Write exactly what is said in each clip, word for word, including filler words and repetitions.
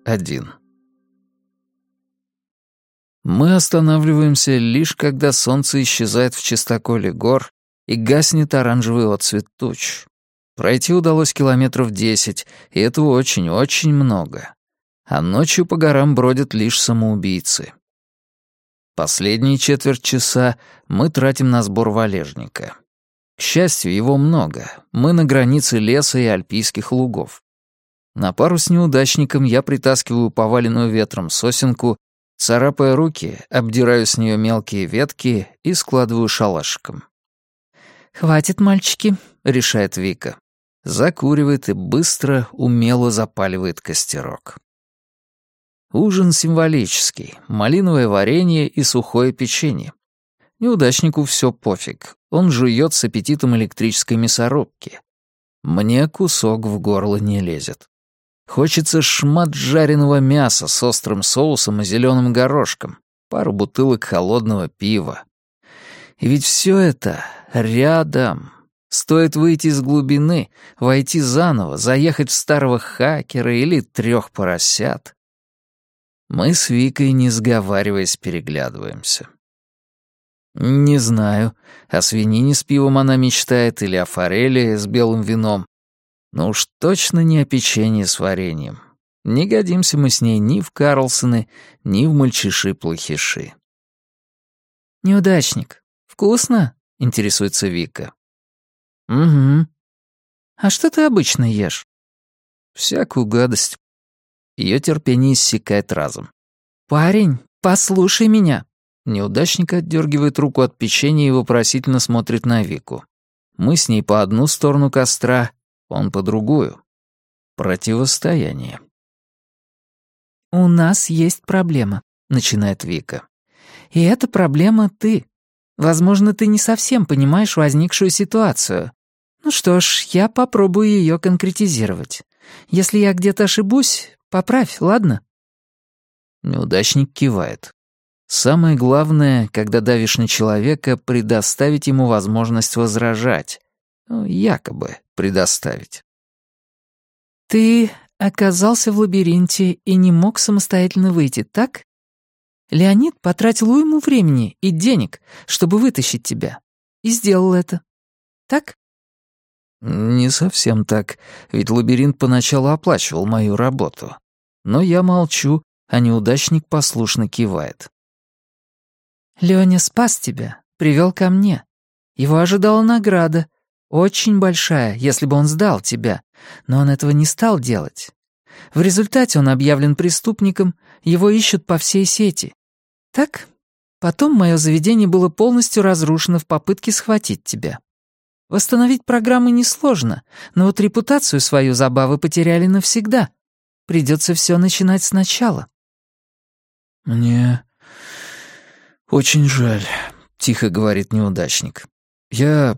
один. Мы останавливаемся лишь когда солнце исчезает в чистоколе гор и гаснет оранжевый отцвет туч. Пройти удалось километров десять, и этого очень-очень много. А ночью по горам бродят лишь самоубийцы. Последние четверть часа мы тратим на сбор валежника. К счастью, его много. Мы на границе леса и альпийских лугов. На пару с неудачником я притаскиваю поваленную ветром сосенку, царапая руки, обдираю с нее мелкие ветки и складываю шалашиком. «Хватит, мальчики», — решает Вика. Закуривает и быстро, умело запаливает костерок. Ужин символический. Малиновое варенье и сухое печенье. Неудачнику все пофиг. Он жует с аппетитом электрической мясорубки. Мне кусок в горло не лезет. Хочется шмат жареного мяса с острым соусом и зеленым горошком, пару бутылок холодного пива. И ведь все это рядом. Стоит выйти из глубины, войти заново, заехать в старого хакера или трех поросят. Мы с Викой, не сговариваясь, переглядываемся. Не знаю, о свинине с пивом она мечтает или о форели с белым вином. Но уж точно не о печенье с вареньем. Не годимся мы с ней ни в Карлсоны, ни в мальчиши-плохиши. «Неудачник. Вкусно?» — интересуется Вика. «Угу. А что ты обычно ешь?» «Всякую гадость». Ее терпение иссякает разом. «Парень, послушай меня». Неудачник отдергивает руку от печенья и вопросительно смотрит на Вику. Мы с ней по одну сторону костра, он по другую. Противостояние. «У нас есть проблема», — начинает Вика. «И эта проблема ты. Возможно, ты не совсем понимаешь возникшую ситуацию. Ну что ж, я попробую ее конкретизировать. Если я где-то ошибусь, поправь, ладно?» Неудачник кивает. Самое главное, когда давишь на человека, предоставить ему возможность возражать. Ну, якобы предоставить. «Ты оказался в лабиринте и не мог самостоятельно выйти, так? Леонид потратил уйму времени и денег, чтобы вытащить тебя. И сделал это. Так?» Не совсем так, ведь лабиринт поначалу оплачивал мою работу. Но я молчу, а неудачник послушно кивает. «Лёня спас тебя, привел ко мне. Его ожидала награда, очень большая, если бы он сдал тебя, но он этого не стал делать. В результате он объявлен преступником, его ищут по всей сети. Так? Потом мое заведение было полностью разрушено в попытке схватить тебя. Восстановить программы несложно, но вот репутацию свою забавы потеряли навсегда. Придется все начинать сначала». «Мне очень жаль», — тихо говорит неудачник. «Я...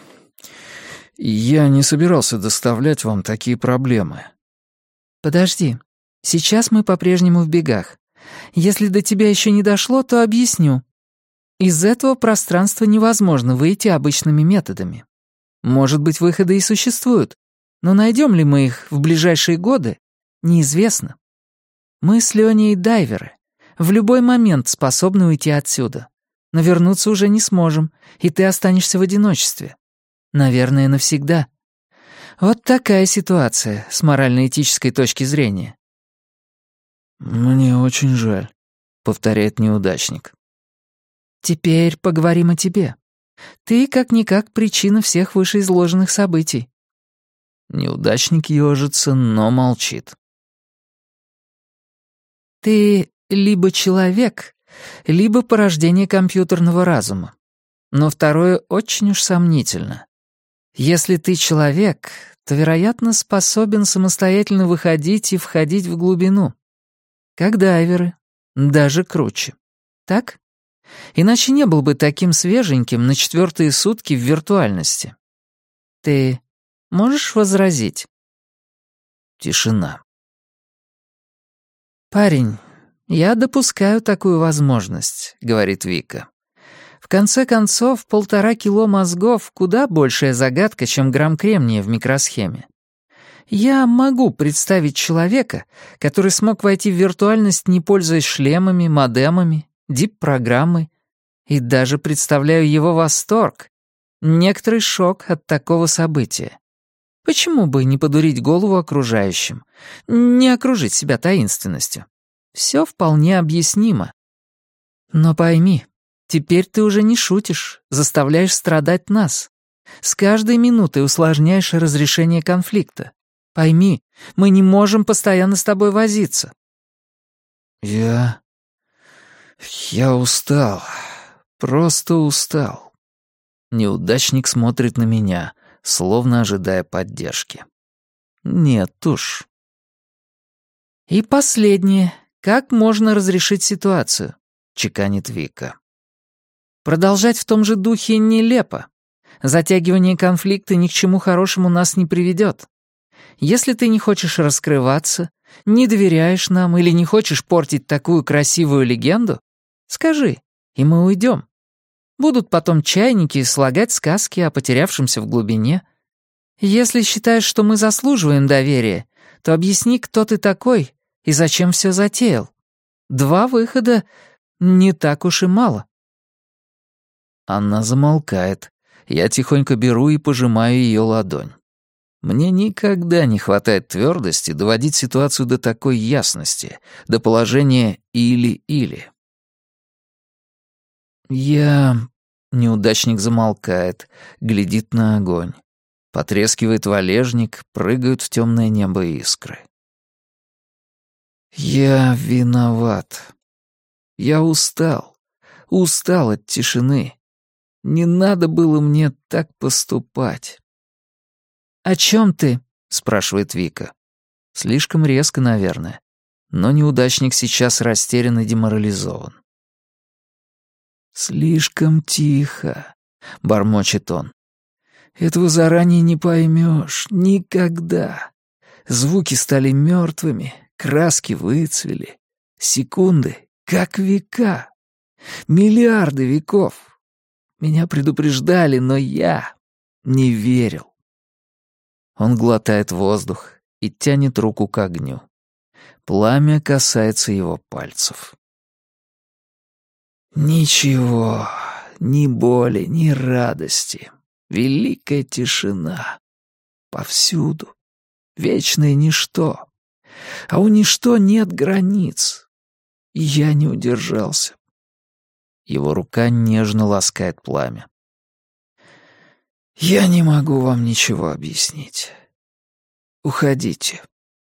я не собирался доставлять вам такие проблемы». «Подожди. Сейчас мы по-прежнему в бегах. Если до тебя еще не дошло, то объясню. Из этого пространства невозможно выйти обычными методами. Может быть, выходы и существуют, но найдем ли мы их в ближайшие годы, неизвестно. Мы с Леней дайверы. В любой момент способны уйти отсюда. Но вернуться уже не сможем, и ты останешься в одиночестве. Наверное, навсегда. Вот такая ситуация с морально-этической точки зрения». «Мне очень жаль», — повторяет неудачник. «Теперь поговорим о тебе. Ты, как-никак, причина всех вышеизложенных событий». Неудачник ежится, но молчит. «Ты либо человек, либо порождение компьютерного разума. Но второе очень уж сомнительно. Если ты человек, то, вероятно, способен самостоятельно выходить и входить в глубину. Как дайверы, даже круче. Так? Иначе не был бы таким свеженьким на четвертые сутки в виртуальности. Ты можешь возразить?» Тишина. «Парень, я допускаю такую возможность», — говорит Вика. «В конце концов, полтора кило мозгов — куда большая загадка, чем грамм кремния в микросхеме. Я могу представить человека, который смог войти в виртуальность, не пользуясь шлемами, модемами, дип-программой, и даже представляю его восторг, некоторый шок от такого события. Почему бы не подурить голову окружающим, не окружить себя таинственностью? Все вполне объяснимо. Но пойми, теперь ты уже не шутишь, заставляешь страдать нас. С каждой минутой усложняешь разрешение конфликта. Пойми, мы не можем постоянно с тобой возиться. Я... я устал. Просто устал. Неудачник смотрит на меня, словно ожидая поддержки. Нет уж. И последнее. Как можно разрешить ситуацию? Чеканит Вика. Продолжать в том же духе нелепо. Затягивание конфликта ни к чему хорошему нас не приведет. Если ты не хочешь раскрываться, не доверяешь нам или не хочешь портить такую красивую легенду, скажи, и мы уйдем. Будут потом чайники слагать сказки о потерявшемся в глубине. Если считаешь, что мы заслуживаем доверия, то объясни, кто ты такой и зачем все затеял. Два выхода не так уж и мало. Она замолкает. Я тихонько беру и пожимаю ее ладонь. Мне никогда не хватает твердости доводить ситуацию до такой ясности, до положения «или-или». Я... Неудачник замолкает, глядит на огонь. Потрескивает валежник, прыгают в темное небо искры. Я виноват. Я устал. Устал от тишины. Не надо было мне так поступать. «О чем ты?» — спрашивает Вика. Слишком резко, наверное. Но неудачник сейчас растерян и деморализован. «Слишком тихо», — бормочет он. «Этого заранее не поймешь. Никогда. Звуки стали мертвыми, краски выцвели. Секунды, как века. Миллиарды веков. Меня предупреждали, но я не верил». Он глотает воздух и тянет руку к огню. Пламя касается его пальцев. Ничего, ни боли, ни радости. Великая тишина. Повсюду. Вечное ничто. А у ничто нет границ. И я не удержался. Его рука нежно ласкает пламя. Я не могу вам ничего объяснить. Уходите.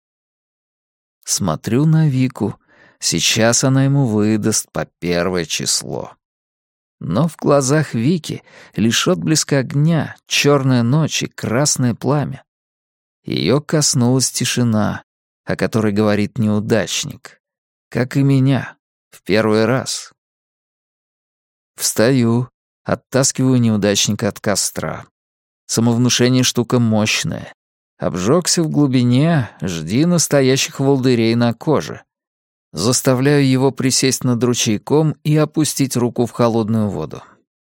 Смотрю на Вику. Сейчас она ему выдаст по первое число. Но в глазах Вики лишь отблеск огня, черная ночь и красное пламя. Ее коснулась тишина, о которой говорит неудачник. Как и меня, в первый раз. Встаю, оттаскиваю неудачника от костра. Самовнушение штука мощная. Обжегся в глубине, жди настоящих волдырей на коже. Заставляю его присесть над ручейком и опустить руку в холодную воду.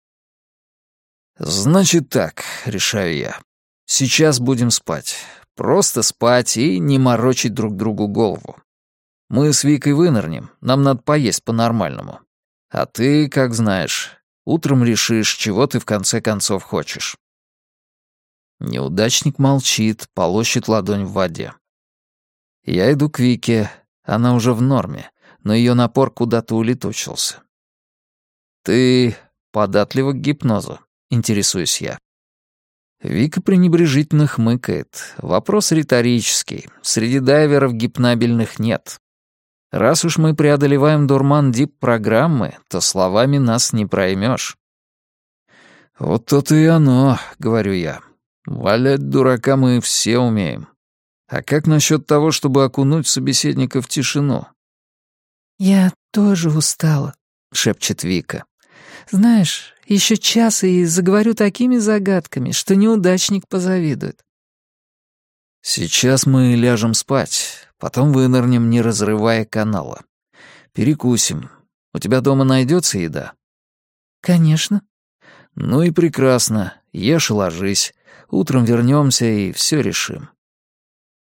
«Значит так», — решаю я. «Сейчас будем спать. Просто спать и не морочить друг другу голову. Мы с Викой вынырнем, нам надо поесть по-нормальному. А ты, как знаешь, утром решишь, чего ты в конце концов хочешь». Неудачник молчит, полощет ладонь в воде. Я иду к Вике. Она уже в норме, но ее напор куда-то улетучился. «Ты податлива к гипнозу?» — интересуюсь я. Вика пренебрежительно хмыкает. Вопрос риторический. Среди дайверов гипнабельных нет. Раз уж мы преодолеваем дурман дип-программы, то словами нас не проймешь. «Вот то-то и оно», — говорю я. «Валять дурака мы все умеем. А как насчет того, чтобы окунуть собеседника в тишину?» «Я тоже устала», — шепчет Вика. «Знаешь, еще час и заговорю такими загадками, что неудачник позавидует». «Сейчас мы ляжем спать, потом вынырнем, не разрывая канала. Перекусим. У тебя дома найдется еда?» «Конечно». «Ну и прекрасно. Ешь и ложись. Утром вернемся и все решим».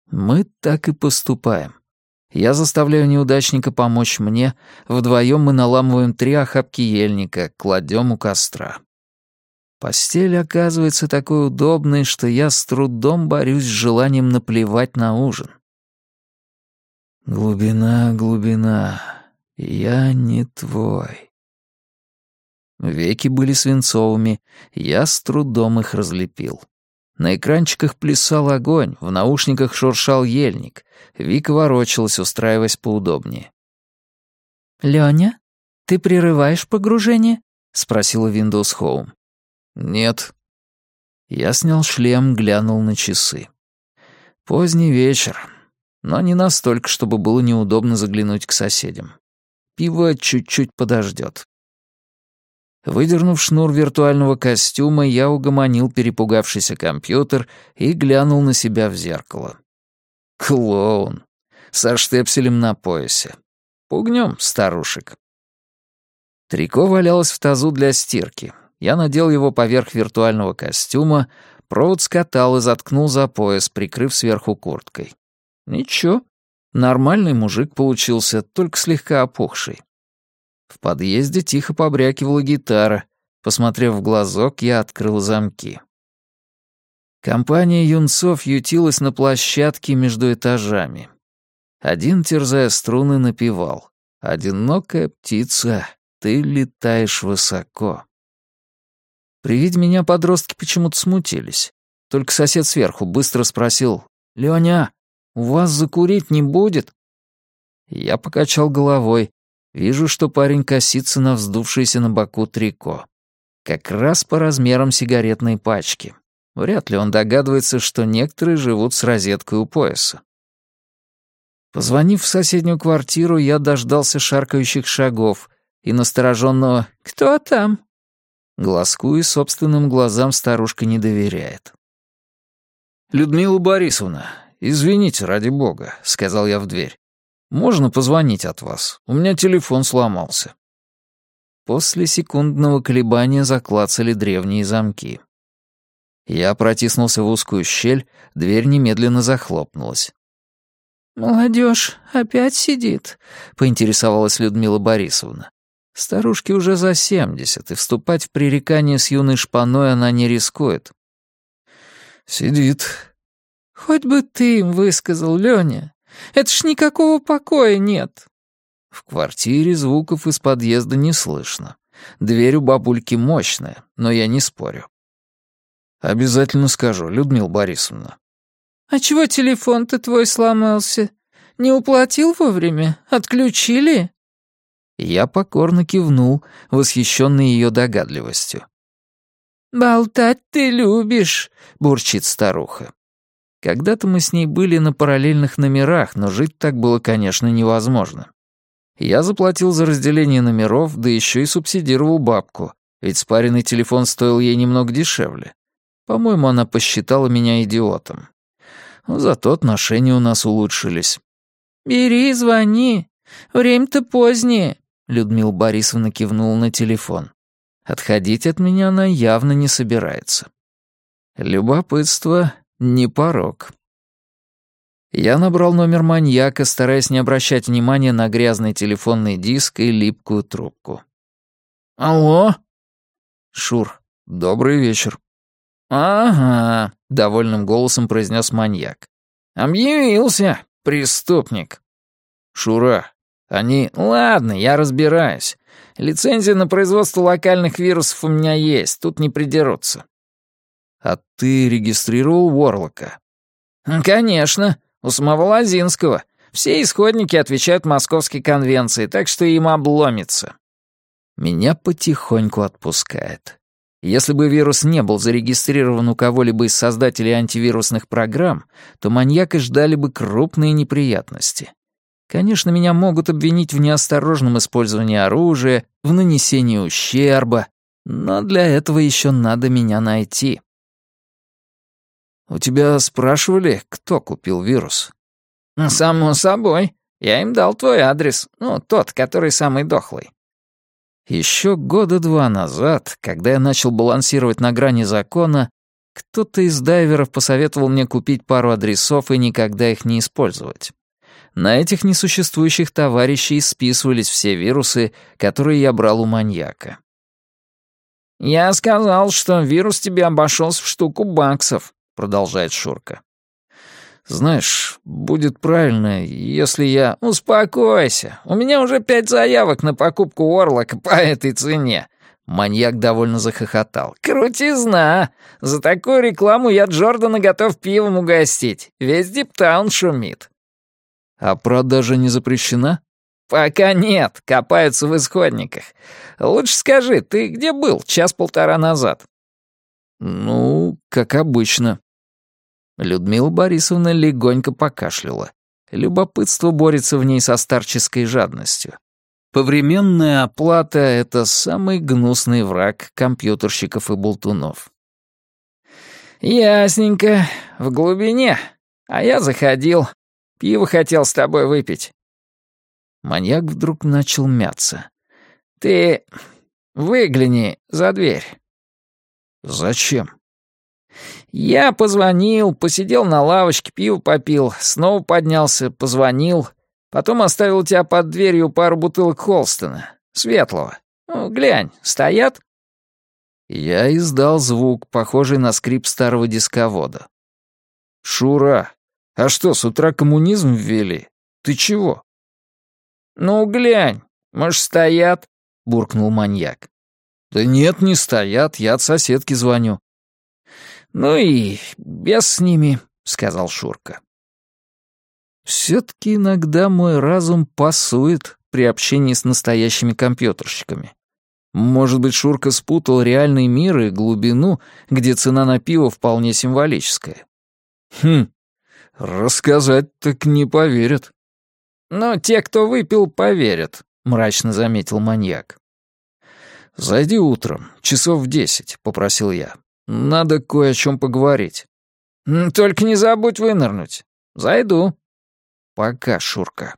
Мы так и поступаем. Я заставляю неудачника помочь мне, вдвоем мы наламываем три охапки ельника, кладем у костра. Постель оказывается такой удобной, что я с трудом борюсь с желанием наплевать на ужин. Глубина, глубина, я не твой. Веки были свинцовыми, я с трудом их разлепил. На экранчиках плясал огонь, в наушниках шуршал ельник. Вика ворочалась, устраиваясь поудобнее. «Лёня, ты прерываешь погружение?» — спросила Windows Home. «Нет». Я снял шлем, глянул на часы. Поздний вечер, но не настолько, чтобы было неудобно заглянуть к соседям. Пиво чуть-чуть подождет. Выдернув шнур виртуального костюма, я угомонил перепугавшийся компьютер и глянул на себя в зеркало. Клоун. Со штепселем на поясе. Пугнем старушек. Трико валялось в тазу для стирки. Я надел его поверх виртуального костюма, провод скатал и заткнул за пояс, прикрыв сверху курткой. Ничего, нормальный мужик получился, только слегка опухший. В подъезде тихо побрякивала гитара. Посмотрев в глазок, я открыл замки. Компания юнцов ютилась на площадке между этажами. Один, терзая струны, напевал: «Одинокая птица, ты летаешь высоко». При виде меня подростки почему-то смутились. Только сосед сверху быстро спросил: «Лёня, у вас закурить не будет?» Я покачал головой. Вижу, что парень косится на вздувшееся на боку трико. Как раз по размерам сигаретной пачки. Вряд ли он догадывается, что некоторые живут с розеткой у пояса. Позвонив в соседнюю квартиру, я дождался шаркающих шагов и настороженного «Кто там?». Глазку и собственным глазам старушка не доверяет. «Людмила Борисовна, извините, ради бога», — сказал я в дверь. «Можно позвонить от вас? У меня телефон сломался». После секундного колебания заклацали древние замки. Я протиснулся в узкую щель, дверь немедленно захлопнулась. «Молодежь опять сидит?» — поинтересовалась Людмила Борисовна. Старушке уже за семьдесят, и вступать в пререкание с юной шпаной она не рискует. «Сидит». «Хоть бы ты им высказал, Лёня. Это ж никакого покоя нет». В квартире звуков из подъезда не слышно. Дверь у бабульки мощная, но я не спорю. «Обязательно скажу, Людмила Борисовна». «А чего телефон-то твой сломался? Не уплатил вовремя? Отключили?» Я покорно кивнул, восхищенный ее догадливостью. «Болтать ты любишь», — бурчит старуха. Когда-то мы с ней были на параллельных номерах, но жить так было, конечно, невозможно. Я заплатил за разделение номеров, да еще и субсидировал бабку, ведь спаренный телефон стоил ей немного дешевле. По-моему, она посчитала меня идиотом. Но зато отношения у нас улучшились. «Бери, звони. Время-то позднее», — Людмила Борисовна кивнула на телефон. Отходить от меня она явно не собирается. Любопытство — не порок. Я набрал номер маньяка, стараясь не обращать внимания на грязный телефонный диск и липкую трубку. «Алло?» «Шур, добрый вечер». «Ага», — довольным голосом произнес маньяк. «Объявился, преступник». «Шура, они...» «Ладно, я разбираюсь. Лицензия на производство локальных вирусов у меня есть, тут не придерутся». «А ты регистрировал Ворлока?» «Конечно, у самого Лозинского. Все исходники отвечают Московской конвенции, так что им обломится». Меня потихоньку отпускает. Если бы вирус не был зарегистрирован у кого-либо из создателей антивирусных программ, то маньяка ждали бы крупные неприятности. Конечно, меня могут обвинить в неосторожном использовании оружия, в нанесении ущерба, но для этого еще надо меня найти. «У тебя спрашивали, кто купил вирус?» «Само собой. Я им дал твой адрес. Ну, тот, который самый дохлый». Еще года два назад, когда я начал балансировать на грани закона, Кто-то из дайверов посоветовал мне купить пару адресов и никогда их не использовать. На этих несуществующих товарищей списывались все вирусы, которые я брал у маньяка. «Я сказал, что вирус тебе обошелся в штуку баксов», — продолжает Шурка. «Знаешь, будет правильно, если я...» «Успокойся, у меня уже пять заявок на покупку Орлока по этой цене». Маньяк довольно захохотал. «Крутизна! За такую рекламу я Джордана готов пивом угостить. Весь Диптаун шумит». «А продажа не запрещена?» «Пока нет, копаются в исходниках. Лучше скажи, ты где был час-полтора назад?» «Ну, как обычно». Людмила Борисовна легонько покашляла. Любопытство борется в ней со старческой жадностью. Повременная оплата — это самый гнусный враг компьютерщиков и болтунов. «Ясненько, в глубине. А я заходил. Пиво хотел с тобой выпить». Маньяк вдруг начал мяться. «Ты выгляни за дверь». «Зачем?» «Я позвонил, посидел на лавочке, пиво попил, снова поднялся, позвонил, потом оставил у тебя под дверью пару бутылок Холстона, светлого. Ну, глянь, стоят?» Я издал звук, похожий на скрип старого дисковода. «Шура, а что, с утра коммунизм ввели? Ты чего?» «Ну, глянь, может, стоят?» — буркнул маньяк. «Да нет, не стоят, я от соседки звоню». «Ну и без с ними», — сказал Шурка. Все-таки иногда мой разум пасует при общении с настоящими компьютерщиками. Может быть, Шурка спутал реальный мир и глубину, где цена на пиво вполне символическая. Хм, рассказать так не поверят. «Ну, те, кто выпил, поверят», — мрачно заметил маньяк. «Зайди утром, часов в десять», — попросил я. «Надо кое о чем поговорить». «Только не забудь вынырнуть. Зайду». «Пока, Шурка».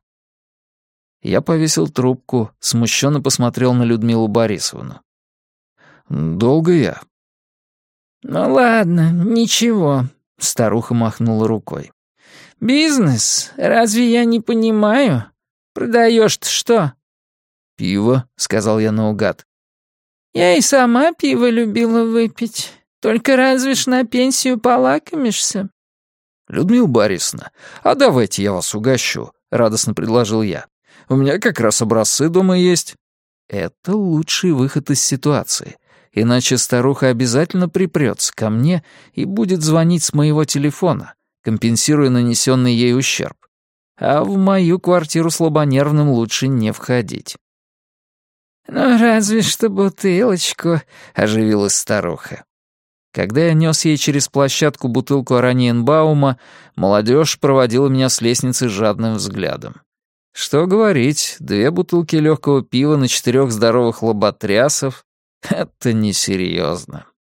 Я повесил трубку, смущенно посмотрел на Людмилу Борисовну. «Долго я?» «Ну ладно, ничего», — старуха махнула рукой. «Бизнес? Разве я не понимаю? Продаешь-то что?» «Пиво», — сказал я наугад. «Я и сама пиво любила выпить. Только разве ж на пенсию полакомишься?» «Людмила Борисовна, а давайте я вас угощу», — радостно предложил я. «У меня как раз образцы дома есть». Это лучший выход из ситуации, иначе старуха обязательно припрется ко мне и будет звонить с моего телефона, компенсируя нанесенный ей ущерб. А в мою квартиру слабонервным лучше не входить. «Ну, разве что бутылочку», — оживилась старуха. Когда я нес ей через площадку бутылку Ораниенбаума, молодежь проводила меня с лестницы жадным взглядом. Что говорить, две бутылки легкого пива на четырех здоровых лоботрясов — это несерьезно.